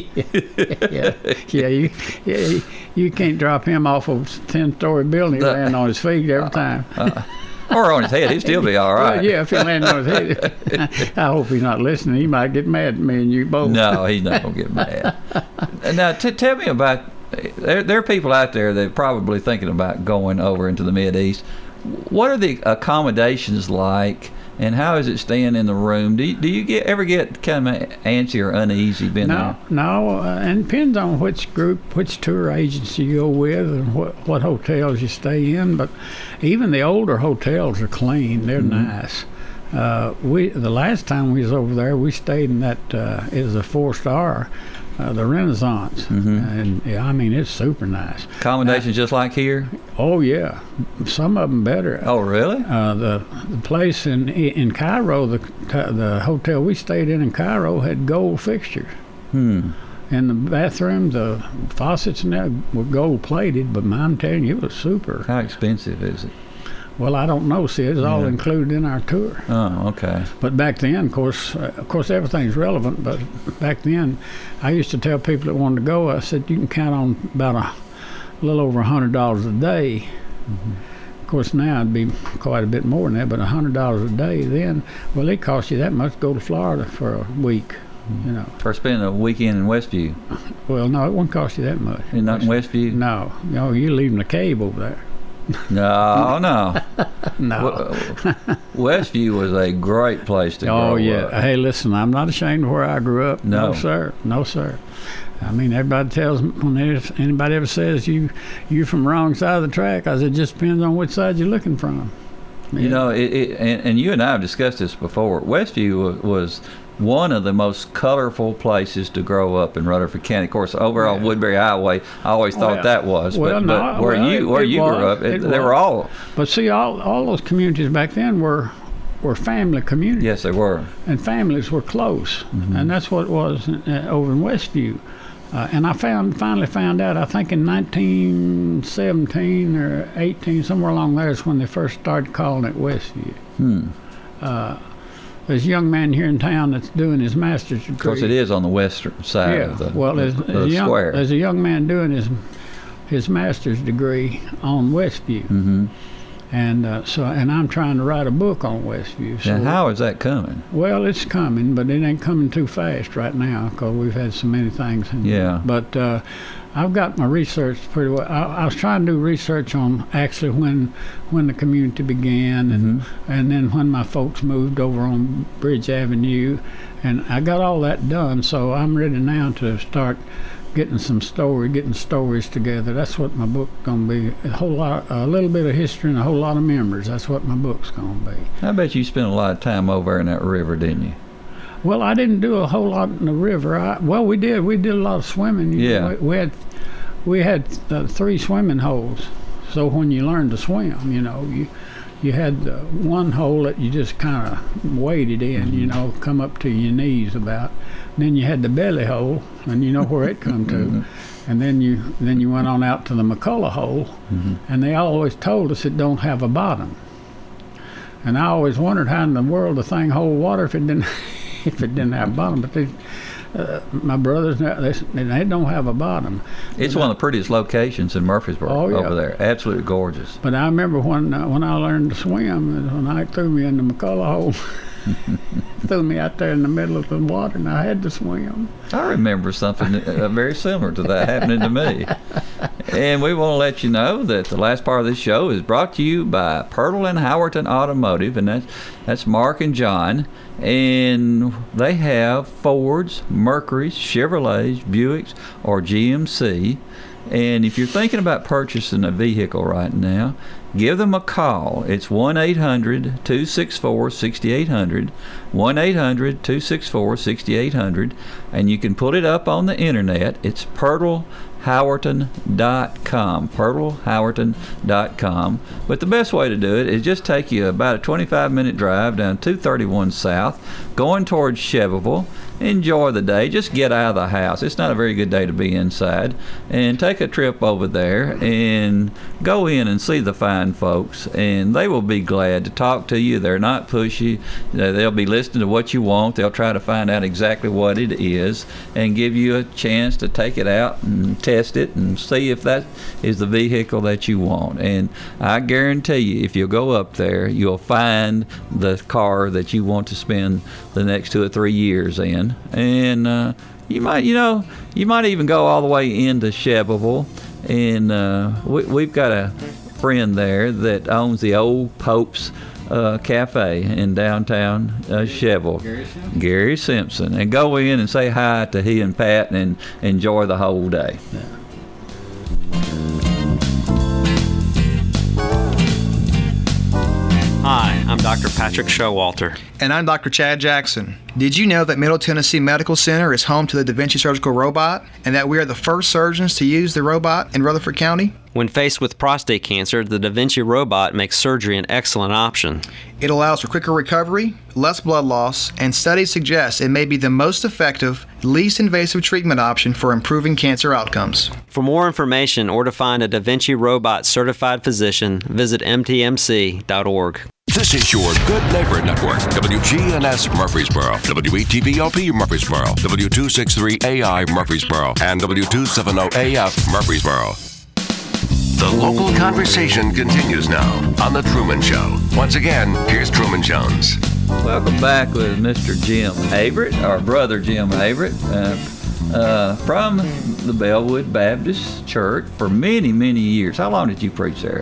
Speaker 3: You can't drop him off a 10-story building. He land on his feet every time.
Speaker 2: Or on his head, he'd still be all right.
Speaker 3: Well, yeah, if he landed on his head. I hope he's not listening. He might get mad at me and you both.
Speaker 2: No, he's not going to get mad. Now, tell me about, there are people out there that are probably thinking about going over into the Mideast. What are the accommodations like? And how is it staying in the room? Do you ever get kind of antsy or uneasy being there?
Speaker 3: No, and it depends on which tour agency you go with and what hotels you stay in. But even the older hotels are clean; they're nice. The last time we was over there, we stayed in that it was a 4-star. The Renaissance, and I mean it's super nice.
Speaker 2: Accommodations just like here?
Speaker 3: Oh yeah, some of them better.
Speaker 2: Oh really?
Speaker 3: The place in Cairo, the hotel we stayed in Cairo had gold fixtures. And the bathroom, the faucets and that were gold plated, but I'm telling you, it was super.
Speaker 2: How expensive is it?
Speaker 3: Well, I don't know. See, it's all included in our tour.
Speaker 2: Oh, okay.
Speaker 3: But back then, of course, everything's relevant. But back then, I used to tell people that wanted to go, I said, you can count on about a little over $100 a day. Of course, now it'd be quite a bit more than that, but $100 a day then, well, it costs you that much to go to Florida for a week.
Speaker 2: For spending a weekend in Westview.
Speaker 3: Well, no, it wouldn't cost you that much.
Speaker 2: You're not in Westview?
Speaker 3: No, you're leaving the cave over there.
Speaker 2: No.
Speaker 3: No.
Speaker 2: Westview was a great place to grow up.
Speaker 3: Oh, yeah. Hey, listen, I'm not ashamed of where I grew up.
Speaker 2: No,
Speaker 3: sir. No, sir. I mean, everybody tells me, when anybody ever says you're from the wrong side of the track, I said, it just depends on which side you're looking from. Yeah.
Speaker 2: And you and I have discussed this before. Westview was one of the most colorful places to grow up in Rutherford County. Of course, over on Woodbury Highway, I always thought that was.
Speaker 3: Well,
Speaker 2: but where you grew up, they were all.
Speaker 3: But see, all those communities back then were family communities.
Speaker 2: Yes, they were.
Speaker 3: And families were close, and that's what it was over in Westview. And I finally found out, I think in 1917 or 18, somewhere along there is when they first started calling it Westview. There's a young man here in town that's doing his master's degree.
Speaker 2: Of course, it is on the western side of the square.
Speaker 3: There's a young man doing his master's degree on Westview. And and I'm trying to write a book on Westview. So,
Speaker 2: now, how is that coming?
Speaker 3: Well, it's coming, but it ain't coming too fast right now because we've had so many things. But I've got my research pretty well. I was trying to do research on actually when the community began and then when my folks moved over on Bridge Avenue, and I got all that done. So I'm ready now to start getting stories together. That's what my book's gonna be. A little bit of history and a whole lot of memories. That's what my book's gonna be.
Speaker 2: I bet you spent a lot of time over there in that river, didn't you?
Speaker 3: Well, I didn't do a whole lot in the river. We did a lot of swimming.
Speaker 2: Yeah.
Speaker 3: We had 3 swimming holes. So when you learned to swim, you had one hole that you just kind of waded in, come up to your knees about. And then you had the belly hole, and you know where it come to. And then you went on out to the McCullough hole, and they always told us it don't have a bottom. And I always wondered how in the world the thing hold water if it didn't have a bottom. But my brothers, they don't have a bottom.
Speaker 2: It's one of the prettiest locations in Murfreesboro over there. Absolutely gorgeous.
Speaker 3: But I remember when I learned to swim, when I threw me in the McCullough hole, threw me out there in the middle of the water, and I had to swim.
Speaker 2: I remember something very similar to that happening to me. And we want to let you know that the last part of this show is brought to you by Pirtle and Howerton Automotive, and that's Mark and John. And they have Fords, Mercurys, Chevrolets, Buicks, or GMC. And if you're thinking about purchasing a vehicle right now, give them a call. It's 1-800-264-6800, 1-800-264-6800, and you can put it up on the internet. It's PirtleHowerton.com, PirtleHowerton.com. But the best way to do it is just take you about a 25-minute drive down 231 South, going towards Cheverville. Enjoy the day. Just get out of the house. It's not a very good day to be inside. And take a trip over there and go in and see the fine folks. And they will be glad to talk to you. They're not pushy. They'll be listening to what you want. They'll try to find out exactly what it is and give you a chance to take it out and test it and see if that is the vehicle that you want. And I guarantee you, if you'll go up there, you'll find the car that you want to spend the next 2 or 3 years in. And you might even go all the way into Cheverville. And we've got a friend there that owns the Old Pope's Cafe in downtown Cheverville, Gary Simpson. And go in and say hi to he and Pat and enjoy the whole day.
Speaker 3: Yeah.
Speaker 14: Hi, I'm Dr. Patrick Showalter.
Speaker 15: And I'm Dr. Chad Jackson. Did you know that Middle Tennessee Medical Center is home to the Da Vinci Surgical Robot, and that we are the first surgeons to use the robot in Rutherford County?
Speaker 14: When faced with prostate cancer, the Da Vinci robot makes surgery an excellent option.
Speaker 15: It allows for quicker recovery, less blood loss, and studies suggest it may be the most effective, least invasive treatment option for improving cancer outcomes.
Speaker 14: For more information or to find a Da Vinci robot certified physician, visit mtmc.org.
Speaker 1: This is your Good Neighbor Network. WGNS Murfreesboro, WETVLP Murfreesboro, W263AI Murfreesboro, and W270AF Murfreesboro. The local conversation continues now on The Truman Show. Once again, here's Truman Jones.
Speaker 2: Welcome back with Mr. Jim Averett, our brother Jim Averett, from the Bellwood Baptist Church for many, many years. How long did you preach there?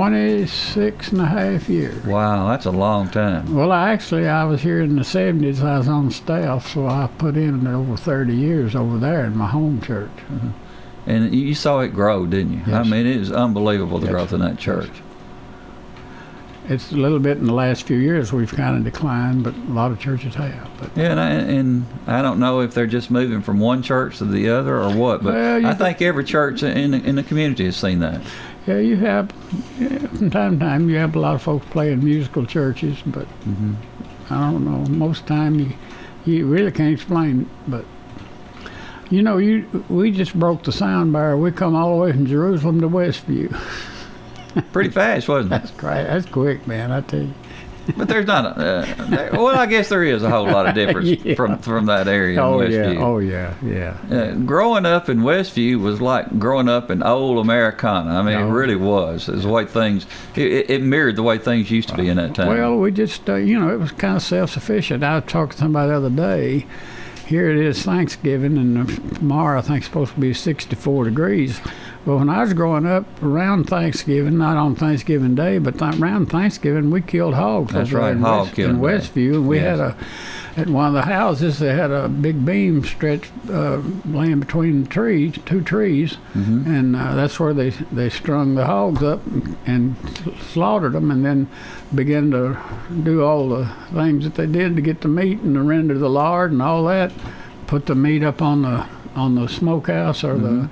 Speaker 3: 26 and a half years.
Speaker 2: Wow, that's a long time.
Speaker 3: Well, I was here in the 70s. I was on staff, so I put in over 30 years over there in my home church.
Speaker 2: Uh-huh. And you saw it grow, didn't you? Yes. I mean, it is unbelievable, the growth in that church.
Speaker 3: Yes. It's a little bit in the last few years we've kind of declined, but a lot of churches have. But.
Speaker 2: Yeah, and I don't know if they're just moving from one church to the other or what, but I think every church in the community has seen that.
Speaker 3: Yeah, you have, from time to time, you have a lot of folks playing musical churches, but I don't know. Most time you really can't explain it, but. You know, we just broke the sound barrier. We come all the way from Jerusalem to Westview.
Speaker 2: Pretty fast, wasn't it?
Speaker 3: That's great. That's quick, man, I tell you.
Speaker 2: But there's not well, I guess there is a whole lot of difference from that area in Westview.
Speaker 3: Oh, yeah.
Speaker 2: Growing up in Westview was like growing up in old Americana. I mean, it really was. It was the way things, it mirrored the way things used to be in that time.
Speaker 3: Well, we just, it was kind of self-sufficient. I was talking to somebody the other day. Here it is Thanksgiving, and tomorrow I think it's supposed to be 64 degrees. Well, when I was growing up, around Thanksgiving, not on Thanksgiving Day, but around Thanksgiving, we killed hogs.
Speaker 2: That's right, hog killing.
Speaker 3: In Westview, and we had at one of the houses, they had a big beam stretched, laying between trees, two trees, and that's where they strung the hogs up and slaughtered them, and then began to do all the things that they did to get the meat and to render the lard and all that. Put the meat up on the smokehouse or the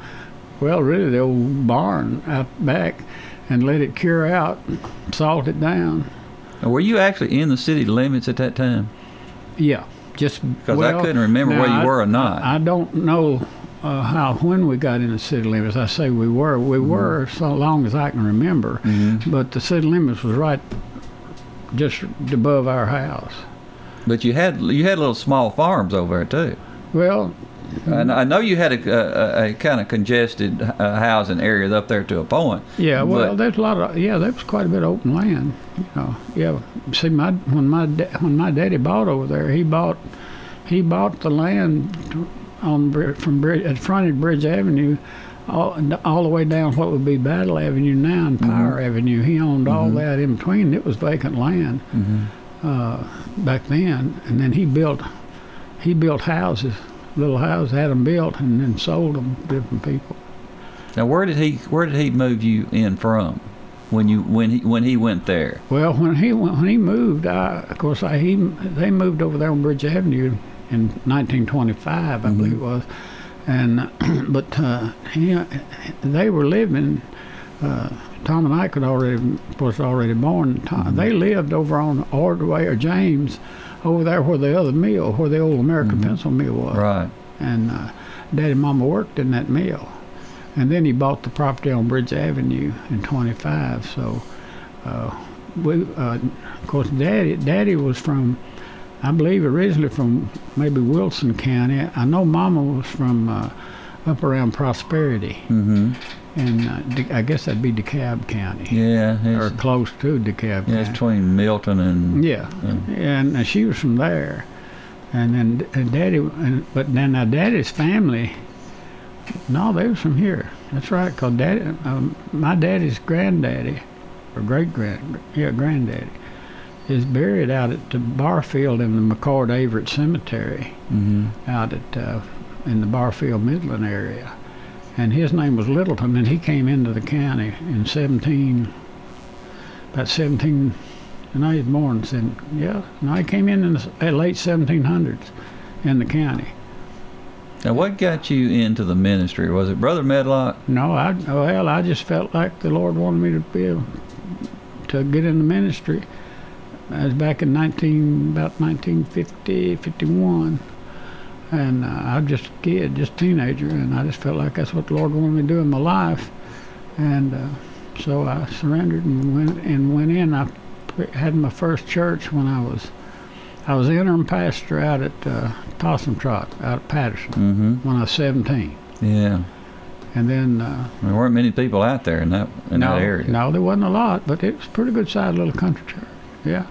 Speaker 3: old barn out back, and let it cure out, salt it down.
Speaker 2: Now, were you actually in the city limits at that time?
Speaker 3: Yeah, just
Speaker 2: because I couldn't remember where you were or not.
Speaker 3: I don't know when we got in the city limits. I say we were. We were so long as I can remember, but the city limits was right just above our house.
Speaker 2: But you had little small farms over there too.
Speaker 3: Well,
Speaker 2: and I know you had a kind of congested housing area up there to a point.
Speaker 3: Yeah, well, there's a lot of there was quite a bit of open land. See, when my daddy bought over there, he bought the land at fronted Bridge Avenue, all the way down what would be Battle Avenue now and Power Avenue. He owned all that in between. It was vacant land back then, and then he built houses. Little house, had them built, and then sold them to different people.
Speaker 2: Now, where did he move you in from when he went there?
Speaker 3: Well, when he moved, they moved over there on Bridge Avenue in 1925, I believe it was, and but they were living. Tom and I was already born. They lived over on Ordway or James, over there where the other mill, where the old American Pencil mill was.
Speaker 2: Right.
Speaker 3: And Daddy and Mama worked in that mill. And then he bought the property on Bridge Avenue in 25. So, of course, Daddy was from, I believe, originally from maybe Wilson County. I know Mama was from up around Prosperity. And I guess that'd be DeKalb County. Yeah. Or close to DeKalb County.
Speaker 2: It's between Milton and...
Speaker 3: Yeah. And she was from there. And then Daddy... But then Daddy's family... No, they was from here. That's right, because my daddy's granddaddy, or granddaddy, is buried out at the Barfield in the McCord Averett Cemetery, out at in the Barfield Midland area. And his name was Littleton, and he came into the county in about 17, and I was born, he came in the late 1700s in the county.
Speaker 2: Now, what got you into the ministry? Was it Brother Medlock?
Speaker 3: No, I just felt like the Lord wanted me to get in the ministry. I was back in about 1950, 51. And I was just a kid, just a teenager, and I just felt like that's what the Lord wanted me to do in my life. And so I surrendered and went in. I had my first church when I was interim pastor out at Possum Trot, out at Patterson, when I was 17.
Speaker 2: Yeah.
Speaker 3: And then...
Speaker 2: there weren't many people out there in that area.
Speaker 3: No, there wasn't a lot, but it was a pretty good-sized little country church, yeah.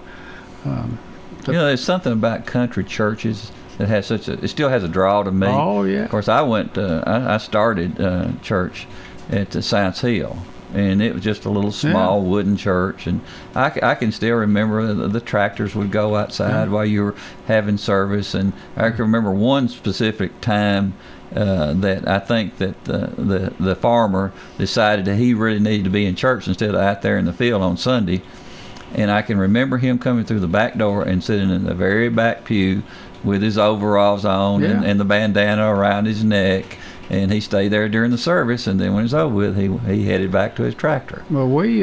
Speaker 2: There's something about country churches that has it still has a draw to me.
Speaker 3: Oh, yeah.
Speaker 2: Of course, I started church at Science Hill, and it was just a little small wooden church, and I can still remember the tractors would go outside while you were having service, and I can remember one specific time that I think that the farmer decided that he really needed to be in church instead of out there in the field on Sunday, and I can remember him coming through the back door and sitting in the very back pew with his overalls on and the bandana around his neck, and he stayed there during the service, and then when it was over with, he headed back to his tractor.
Speaker 3: Well, we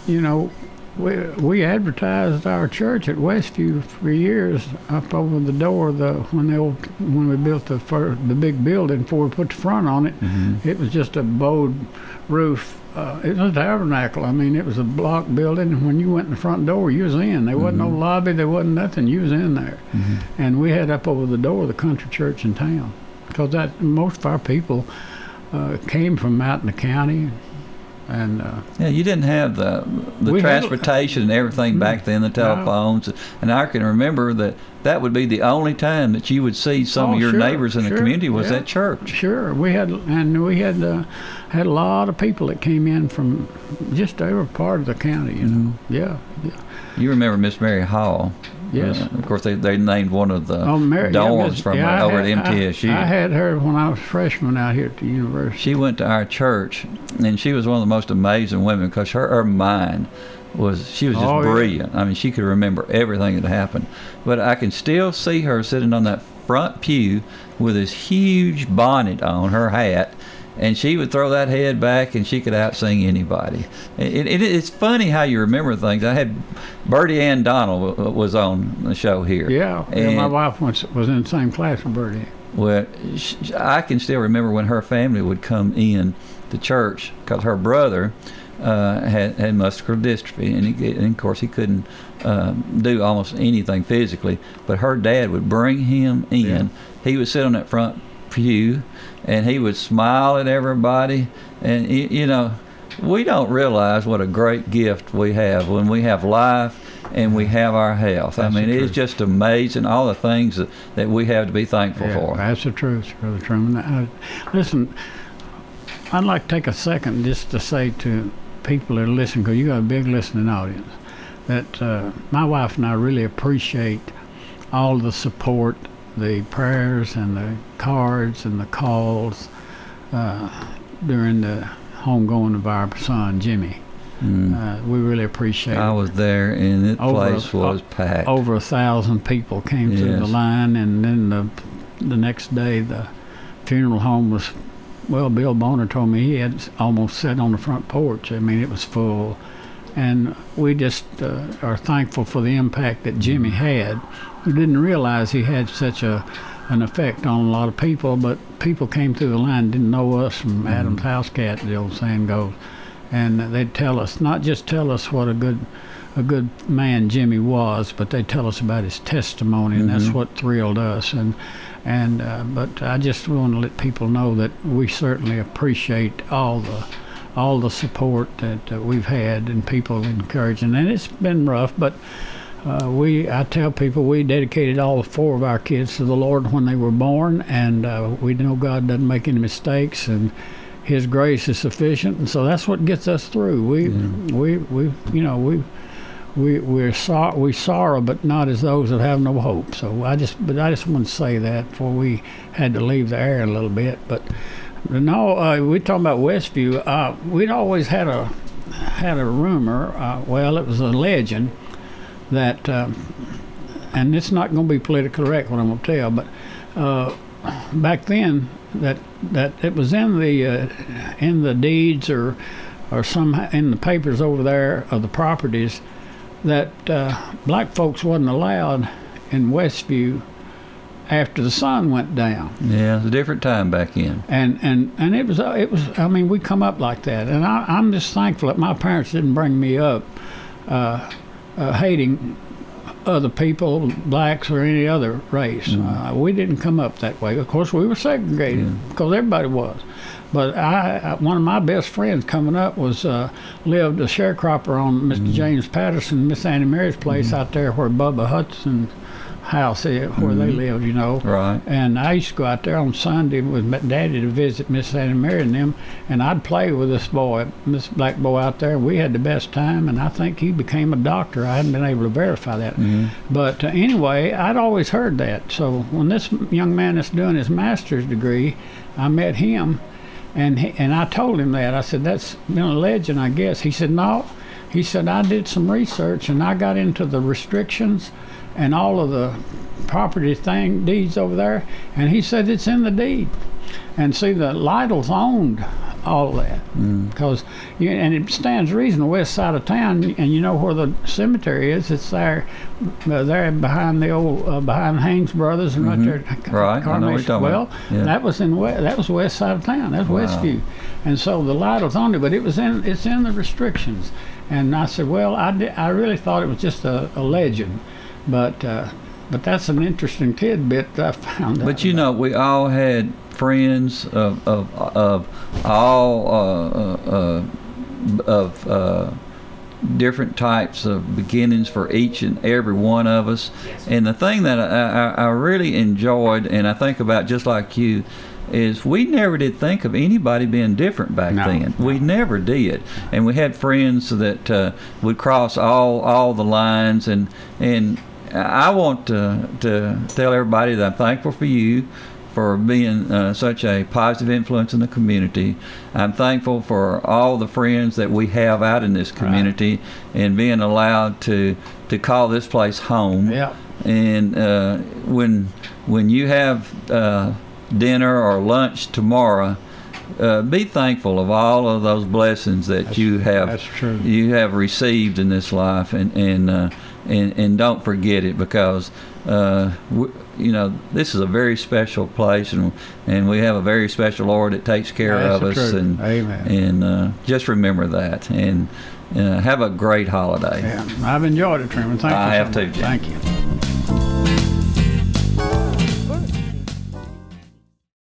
Speaker 3: advertised our church at Westview for years up over the door. When we built the big building before we put the front on it, it was just a bowed roof. It was a tabernacle. I mean, it was a block building, and when you went in the front door, you was in. There wasn't no lobby. There wasn't nothing. You was in there. And we had up over the door the country church in town, because most of our people came from out in the county, And
Speaker 2: yeah, you didn't have the transportation and everything back then, the telephones, and I can remember that would be the only time that you would see some of your neighbors in the community was at church.
Speaker 3: Sure, we had a lot of people that came in from just every part of the county. You know, yeah.
Speaker 2: You remember Miss Mary Hall?
Speaker 3: Yes.
Speaker 2: Of course, they named one of the dorms from over at MTSU.
Speaker 3: I had her when I was a freshman out here at the university.
Speaker 2: She went to our church, and she was one of the most amazing women because her mind she was just brilliant. Yeah. I mean, she could remember everything that happened. But I can still see her sitting on that front pew with this huge bonnet on, her hat, and she would throw that head back, and she could out-sing anybody. It's funny how you remember things. I had Bertie Ann Donald was on the show here.
Speaker 3: Yeah, my wife was in the same class with Bertie.
Speaker 2: Well, I can still remember when her family would come in to church because her brother had muscular dystrophy, and of course he couldn't do almost anything physically. But her dad would bring him in. Yeah. He would sit on that front pew, and he would smile at everybody. And you know, we don't realize what a great gift we have when we have life and we have our health. That's, I mean, it's just amazing all the things that we have to be thankful for.
Speaker 3: That's the truth, Brother Truman. Listen, I'd like to take a second just to say to people that are listening, because you got a big listening audience, that my wife and I really appreciate all the support, the prayers and the cards and the calls during the homegoing of our son, Jimmy. We really appreciate it.
Speaker 2: I was there, and the place was packed.
Speaker 3: Over 1,000 people came through the line, and then the next day the funeral home was, well, Bill Boner told me he had almost sat on the front porch. I mean, it was full. And we just are thankful for the impact that Jimmy had. We didn't realize he had such an effect on a lot of people, but people came through the line, didn't know us from Adam's House Cat, the old saying goes. And they'd tell us, not just tell us what a good man Jimmy was, but they'd tell us about his testimony, and that's what thrilled us. But I just want to let people know that we certainly appreciate all the support that we've had and people encouraging. And it's been rough, but I tell people we dedicated all 4 of our kids to the Lord when they were born, and we know God doesn't make any mistakes, and His grace is sufficient, and so that's what gets us through. We sorrow, but not as those that have no hope. So I just want to say that before we had to leave the air a little bit. But no, we're talking about Westview. We'd always had a rumor. Well, it was a legend that, and it's not going to be politically correct what I'm going to tell, but back then that it was in the deeds or some in the papers over there of the properties that black folks wasn't allowed in Westview after the sun went down.
Speaker 2: Yeah, it was a different time back then.
Speaker 3: And it was. I mean, we come up like that, and I'm just thankful that my parents didn't bring me up hating other people, blacks or any other race. We didn't come up that way. Of course, we were segregated because everybody was. But one of my best friends coming up lived a sharecropper on Mr. James Patterson, Miss Annie Mary's place out there where Bubba Hudson's house is, where they lived, you know.
Speaker 2: Right.
Speaker 3: And I used to go out there on Sunday with my daddy to visit Miss Annie Mary and them, and I'd play with this black boy out there. We had the best time, and I think he became a doctor. I hadn't been able to verify that. But anyway, I'd always heard that. So when this young man is doing his master's degree, I met him, and I told him that. I said, that's been a legend, I guess. He said, no. He said, I did some research, and I got into the restrictions and all of the property deeds over there, and he said it's in the deed. And see, the Lytles owned all that because, and it stands reason the west side of town, and you know where the cemetery is. It's there behind the old behind Haynes Brothers and right there.
Speaker 2: Right, I know what you're talking about. Yeah.
Speaker 3: that was west side of town. That's Westview, and so the Lytles owned it, but it's in the restrictions. And I said, well, I really thought it was just a legend. But that's an interesting tidbit that I found out.
Speaker 2: But you know, we all had friends of all different types of beginnings for each and every one of us. And the thing that I really enjoyed, and I think about just like you, is we never did think of anybody being different back then. We never did. And we had friends that would cross all the lines. And I want to tell everybody that I'm thankful for you for being such a positive influence in the community. I'm thankful for all the friends that we have out in this community and being allowed to call this place home.
Speaker 3: Yeah.
Speaker 2: And when you have dinner or lunch tomorrow, be thankful of all of those blessings that you have received in this life, and don't forget it, because this is a very special place, and we have a very special Lord that takes care of us. And
Speaker 3: amen.
Speaker 2: And just remember that, and have a great holiday.
Speaker 3: Yeah, I've enjoyed it, Truman. Thank you.
Speaker 2: I have too, Jim.
Speaker 3: Thank you.